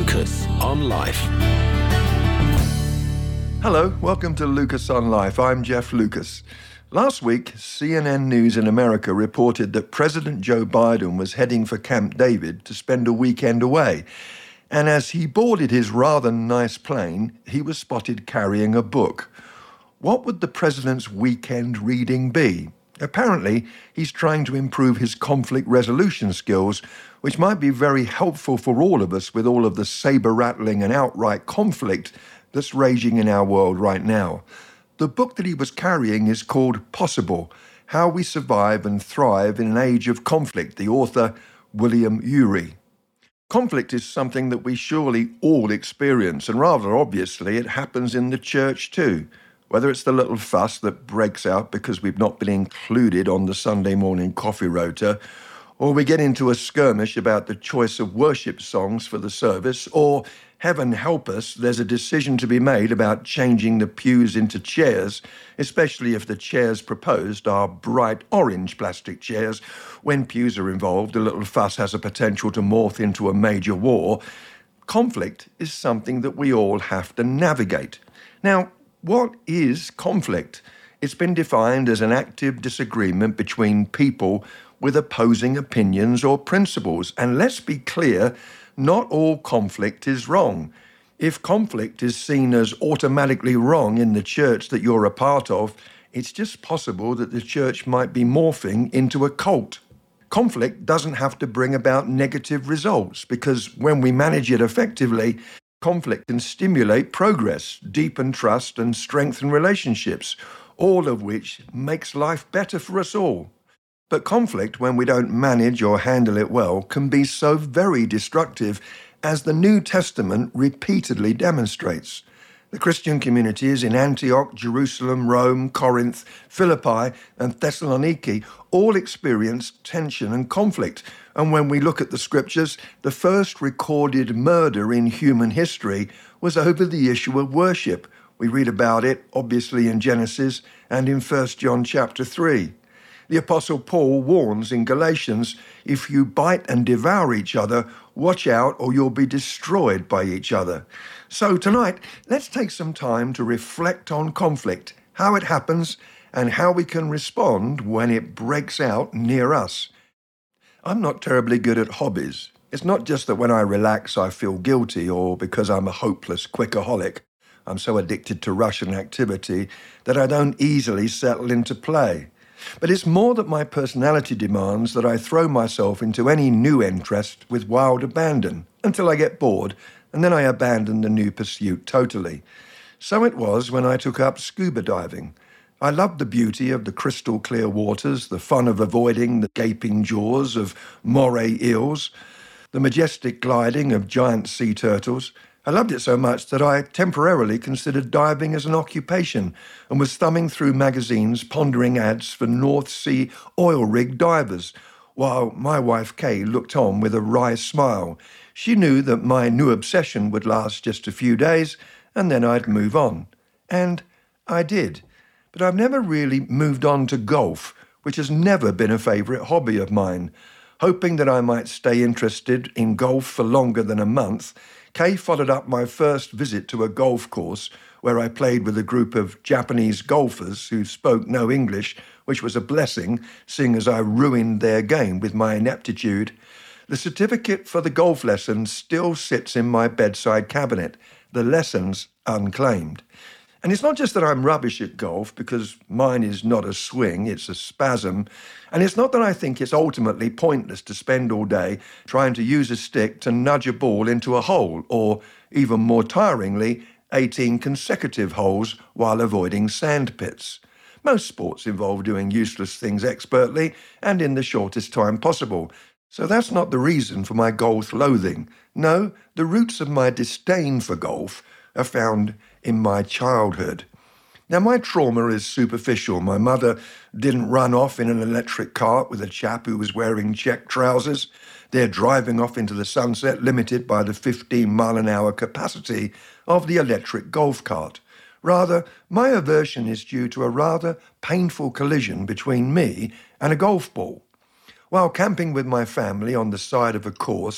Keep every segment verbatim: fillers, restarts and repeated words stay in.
Lucas on Life. Hello, welcome to Lucas on Life. I'm Jeff Lucas. Last week, C N N News in America reported that President Joe Biden was heading for Camp David to spend a weekend away. And as he boarded his rather nice plane, he was spotted carrying a book. What would the president's weekend reading be? Apparently, he's trying to improve his conflict resolution skills, which might be very helpful for all of us with all of the saber-rattling and outright conflict that's raging in our world right now. The book that he was carrying is called Possible: How We Survive and Thrive in an Age of Conflict, the author William Ury. Conflict is something that we surely all experience, and rather obviously it happens in the church too. Whether it's the little fuss that breaks out because we've not been included on the Sunday morning coffee rota, or we get into a skirmish about the choice of worship songs for the service, or, heaven help us, there's a decision to be made about changing the pews into chairs, especially if the chairs proposed are bright orange plastic chairs. When pews are involved, a little fuss has a potential to morph into a major war. Conflict is something that we all have to navigate. Now, what is conflict? It's been defined as an active disagreement between people with opposing opinions or principles. And let's be clear, not all conflict is wrong. If conflict is seen as automatically wrong in the church that you're a part of, it's just possible that the church might be morphing into a cult. Conflict doesn't have to bring about negative results, because when we manage it effectively, conflict can stimulate progress, deepen trust, and strengthen relationships, all of which makes life better for us all. But conflict, when we don't manage or handle it well, can be so very destructive, as the New Testament repeatedly demonstrates. The Christian communities in Antioch, Jerusalem, Rome, Corinth, Philippi, and Thessaloniki all experienced tension and conflict. And when we look at the scriptures, the first recorded murder in human history was over the issue of worship. We read about it, obviously, in Genesis and in First John chapter three. The Apostle Paul warns in Galatians, if you bite and devour each other, watch out or you'll be destroyed by each other. So tonight, let's take some time to reflect on conflict, how it happens, and how we can respond when it breaks out near us. I'm not terribly good at hobbies. It's not just that when I relax I feel guilty, or because I'm a hopeless quickaholic. I'm so addicted to rush and activity that I don't easily settle into play. But it's more that my personality demands that I throw myself into any new interest with wild abandon until I get bored, and then I abandon the new pursuit totally. So it was when I took up scuba diving. I loved the beauty of the crystal clear waters, the fun of avoiding the gaping jaws of moray eels, the majestic gliding of giant sea turtles. I loved it so much that I temporarily considered diving as an occupation and was thumbing through magazines pondering ads for North Sea oil rig divers, while my wife Kay looked on with a wry smile. She knew that my new obsession would last just a few days and then I'd move on. And I did. But I've never really moved on to golf, which has never been a favourite hobby of mine. Hoping that I might stay interested in golf for longer than a month, Kay followed up my first visit to a golf course where I played with a group of Japanese golfers who spoke no English, which was a blessing, seeing as I ruined their game with my ineptitude. The certificate for the golf lessons still sits in my bedside cabinet, the lessons unclaimed. And it's not just that I'm rubbish at golf, because mine is not a swing, it's a spasm. And it's not that I think it's ultimately pointless to spend all day trying to use a stick to nudge a ball into a hole, or, even more tiringly, eighteen consecutive holes while avoiding sand pits. Most sports involve doing useless things expertly and in the shortest time possible. So that's not the reason for my golf loathing. No, the roots of my disdain for golf are found in my childhood. Now, my trauma is superficial. My mother didn't run off in an electric cart with a chap who was wearing check trousers. They're driving off into the sunset, limited by the fifteen mile an hour capacity of the electric golf cart. Rather, my aversion is due to a rather painful collision between me and a golf ball. While camping with my family on the side of a course,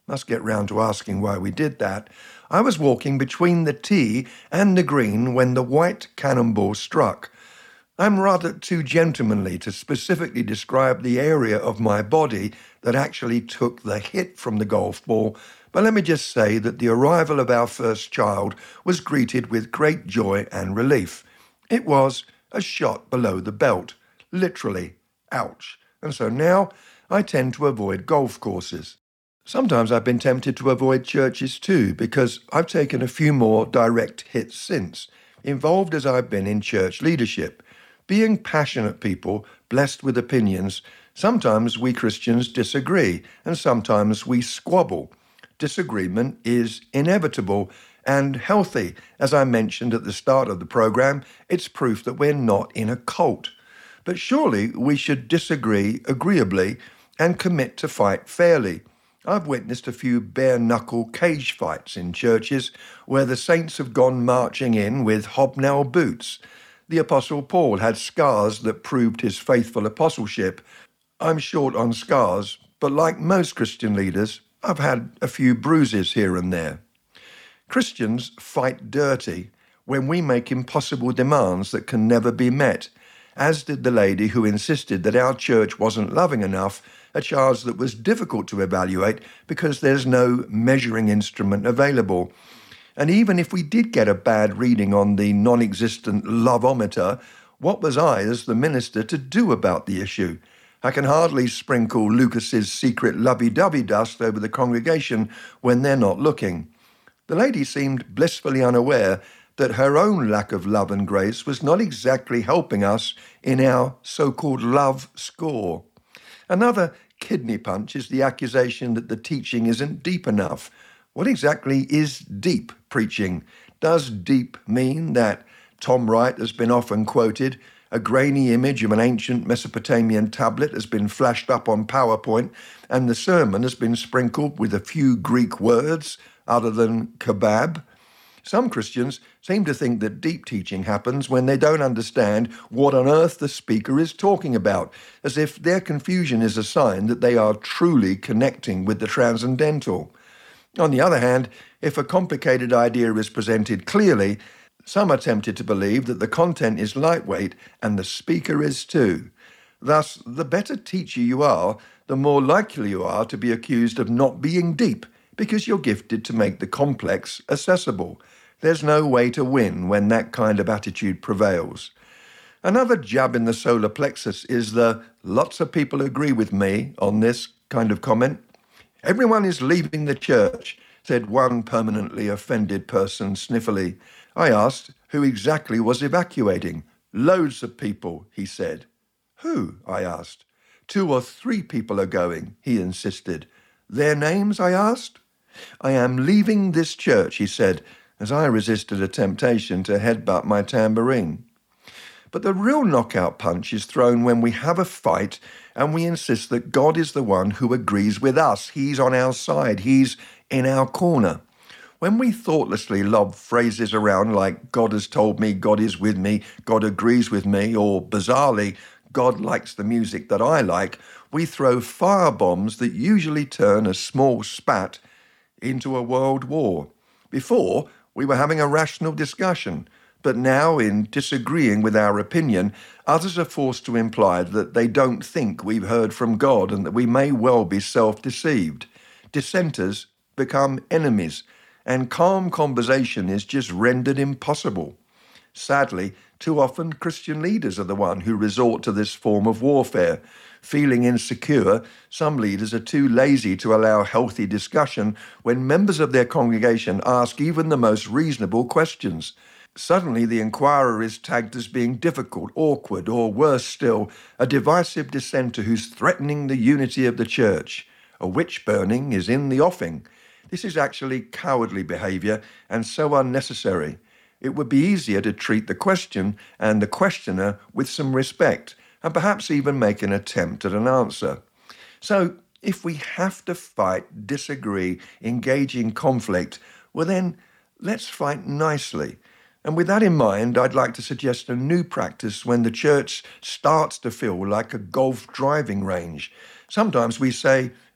Must get round to asking why we did that. I was walking between the tee and the green when the white cannonball struck. I'm rather too gentlemanly to specifically describe the area of my body that actually took the hit from the golf ball, but let me just say that the arrival of our first child was greeted with great joy and relief. It was a shot below the belt, literally. Ouch. And so now I tend to avoid golf courses. Sometimes I've been tempted to avoid churches too, because I've taken a few more direct hits since, involved as I've been in church leadership. Being passionate people, blessed with opinions, sometimes we Christians disagree, and sometimes we squabble. Disagreement is inevitable and healthy. As I mentioned at the start of the program, it's proof that we're not in a cult. But surely we should disagree agreeably and commit to fight fairly. I've witnessed a few bare-knuckle cage fights in churches where the saints have gone marching in with hobnail boots. The Apostle Paul had scars that proved his faithful apostleship. I'm short on scars, but like most Christian leaders, I've had a few bruises here and there. Christians fight dirty when we make impossible demands that can never be met, as did the lady who insisted that our church wasn't loving enough, a charge that was difficult to evaluate because there's no measuring instrument available. And even if we did get a bad reading on the non-existent loveometer, what was I as the minister to do about the issue? I can hardly sprinkle Lucas's secret lovey-dovey dust over the congregation when they're not looking. The lady seemed blissfully unaware that her own lack of love and grace was not exactly helping us in our so-called love score. Another kidney punch is the accusation that the teaching isn't deep enough. What exactly is deep preaching? Does deep mean that Tom Wright has been often quoted, a grainy image of an ancient Mesopotamian tablet has been flashed up on PowerPoint, and the sermon has been sprinkled with a few Greek words other than kebab? Some Christians seem to think that deep teaching happens when they don't understand what on earth the speaker is talking about, as if their confusion is a sign that they are truly connecting with the transcendental. On the other hand, if a complicated idea is presented clearly, some are tempted to believe that the content is lightweight and the speaker is too. Thus, the better teacher you are, the more likely you are to be accused of not being deep, because you're gifted to make the complex accessible. There's no way to win when that kind of attitude prevails. Another jab in the solar plexus is the "lots of people agree with me" on this kind of comment. "Everyone is leaving the church," said one permanently offended person sniffily. I asked who exactly was evacuating. "Loads of people," he said. "Who?" I asked. "Two or three people are going," he insisted. "Their names?" I asked. "I am leaving this church," he said, as I resisted a temptation to headbutt my tambourine. But the real knockout punch is thrown when we have a fight and we insist that God is the one who agrees with us. He's on our side. He's in our corner. When we thoughtlessly lob phrases around like "God has told me," "God is with me," "God agrees with me," or bizarrely, "God likes the music that I like," we throw firebombs that usually turn a small spat into a world war. Before, we were having a rational discussion, but now, in disagreeing with our opinion, others are forced to imply that they don't think we've heard from God and that we may well be self-deceived. Dissenters become enemies, and calm conversation is just rendered impossible. Sadly, too often Christian leaders are the one who resort to this form of warfare. Feeling insecure, some leaders are too lazy to allow healthy discussion when members of their congregation ask even the most reasonable questions. Suddenly, the inquirer is tagged as being difficult, awkward, or worse still, a divisive dissenter who's threatening the unity of the church. A witch burning is in the offing. This is actually cowardly behavior and so unnecessary. It would be easier to treat the question and the questioner with some respect, and perhaps even make an attempt at an answer. So, if we have to fight, disagree, engage in conflict, well then, let's fight nicely. And with that in mind, I'd like to suggest a new practice when the church starts to feel like a golf driving range. Sometimes we say,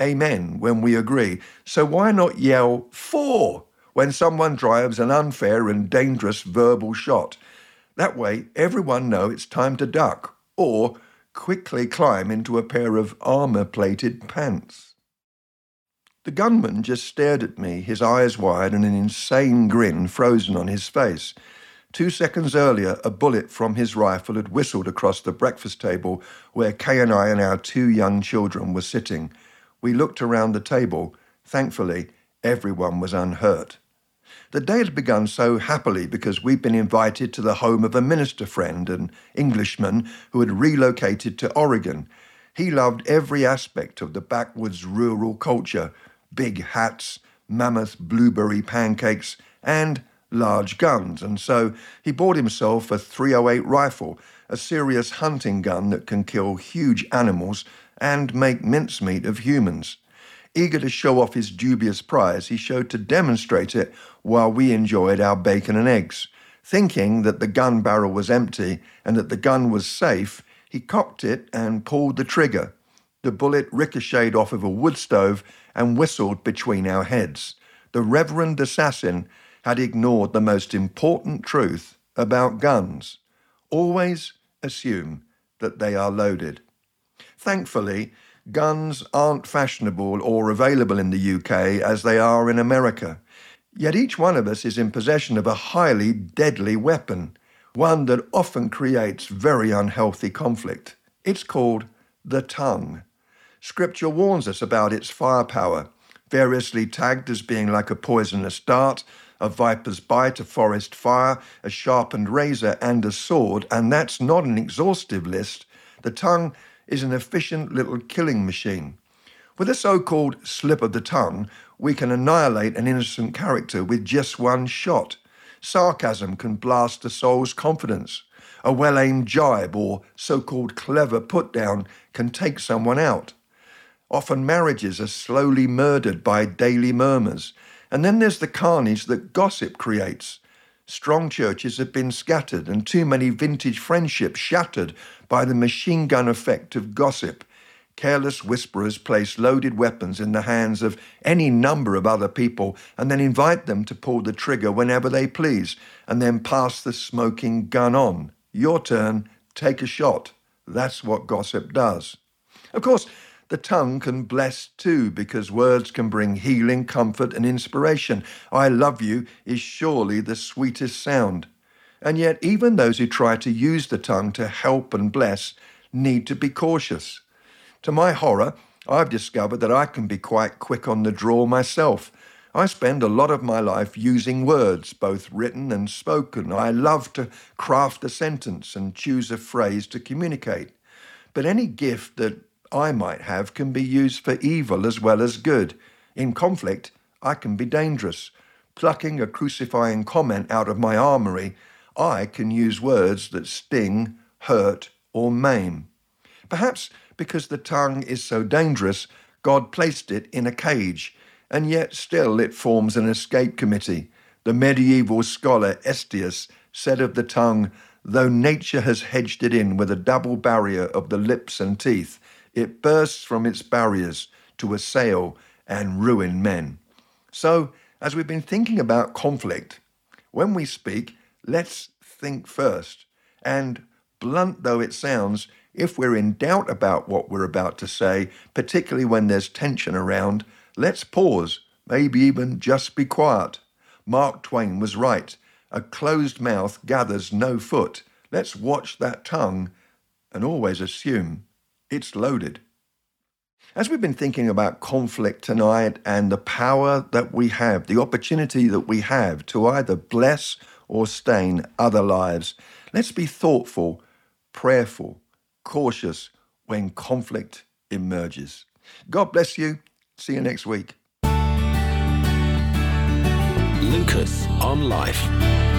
amen when we agree. So why not yell for when someone drives an unfair and dangerous verbal shot? That way, everyone knows it's time to duck or quickly climb into a pair of armour-plated pants. The gunman just stared at me, his eyes wide and an insane grin frozen on his face. Two seconds earlier, a bullet from his rifle had whistled across the breakfast table where Kay and I and our two young children were sitting. We looked around the table. Thankfully, everyone was unhurt. The day had begun so happily because we'd been invited to the home of a minister friend, an Englishman who had relocated to Oregon. He loved every aspect of the backwoods rural culture, big hats, mammoth blueberry pancakes, and large guns, and so he bought himself a three oh eight rifle, a serious hunting gun that can kill huge animals and make mincemeat of humans. Eager to show off his dubious prize, he showed to demonstrate it while we enjoyed our bacon and eggs. Thinking that the gun barrel was empty and that the gun was safe, he cocked it and pulled the trigger. The bullet ricocheted off of a wood stove and whistled between our heads. The reverend assassin had ignored the most important truth about guns. Always assume that they are loaded. Thankfully, guns aren't fashionable or available in the U K as they are in America. Yet each one of us is in possession of a highly deadly weapon, one that often creates very unhealthy conflict. It's called the tongue. Scripture warns us about its firepower, variously tagged as being like a poisonous dart, a viper's bite, a forest fire, a sharpened razor, and a sword, and that's not an exhaustive list. The tongue is an efficient little killing machine. With a so-called slip of the tongue, we can annihilate an innocent character with just one shot. Sarcasm can blast a soul's confidence. A well-aimed jibe or so-called clever put-down can take someone out. Often marriages are slowly murdered by daily murmurs. And then there's the carnage that gossip creates. Strong churches have been scattered and too many vintage friendships shattered by the machine gun effect of gossip. Careless whisperers place loaded weapons in the hands of any number of other people and then invite them to pull the trigger whenever they please and then pass the smoking gun on. Your turn, take a shot. That's what gossip does. Of course, the tongue can bless too, because words can bring healing, comfort, and inspiration. I love you is surely the sweetest sound. And yet, even those who try to use the tongue to help and bless need to be cautious. To my horror, I've discovered that I can be quite quick on the draw myself. I spend a lot of my life using words, both written and spoken. I love to craft a sentence and choose a phrase to communicate. But any gift that I might have can be used for evil as well as good. In conflict, I can be dangerous. Plucking a crucifying comment out of my armory, I can use words that sting, hurt, or maim. Perhaps because the tongue is so dangerous, God placed it in a cage, and yet still it forms an escape committee. The medieval scholar Estius said of the tongue, though nature has hedged it in with a double barrier of the lips and teeth, it bursts from its barriers to assail and ruin men. So, as we've been thinking about conflict, when we speak, let's think first. And, blunt though it sounds, if we're in doubt about what we're about to say, particularly when there's tension around, let's pause, maybe even just be quiet. Mark Twain was right. A closed mouth gathers no foot. Let's watch that tongue and always assume it's loaded. As we've been thinking about conflict tonight and the power that we have, the opportunity that we have to either bless or stain other lives, let's be thoughtful, prayerful, cautious when conflict emerges. God bless you. See you next week. Lucas on Life.